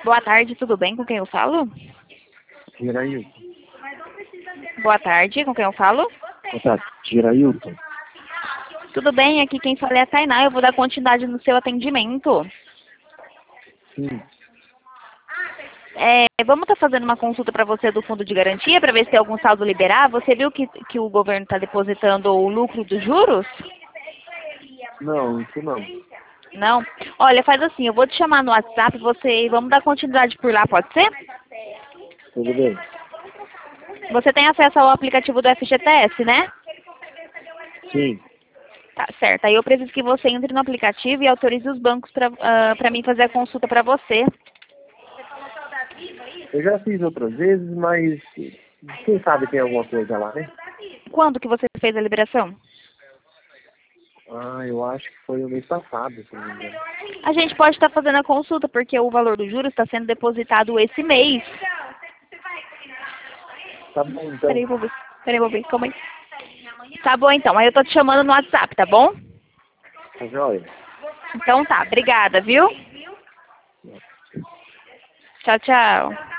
Boa tarde, tudo bem? Com quem eu falo? Girailton. Boa tarde, com quem eu falo? Boa tarde, Girailton. Tudo bem, aqui quem fala é a Tainá, eu vou dar continuidade no seu atendimento. Sim. Vamos estar fazendo uma consulta para você do fundo de garantia para ver se tem algum saldo liberar. Você viu que o governo está depositando o lucro dos juros? Não, isso não. Não? Olha, faz assim, eu vou te chamar no WhatsApp, vamos dar continuidade por lá, pode ser? Tudo bem? Você tem acesso ao aplicativo do FGTS, né? Sim. Tá certo. Aí eu preciso que você entre no aplicativo e autorize os bancos para mim fazer a consulta para você. Eu já fiz outras vezes, mas quem sabe tem alguma coisa lá, né? Quando que você fez a liberação? Ah, eu acho que foi o mês passado, se não me engano. A gente pode estar fazendo a consulta porque o valor do juros está sendo depositado esse mês. Tá bom, então. Peraí, vou ver. Calma aí. Tá bom, então. Aí eu tô te chamando no WhatsApp, tá bom? Tá joia? Então tá. Obrigada, viu? Tchau, tchau.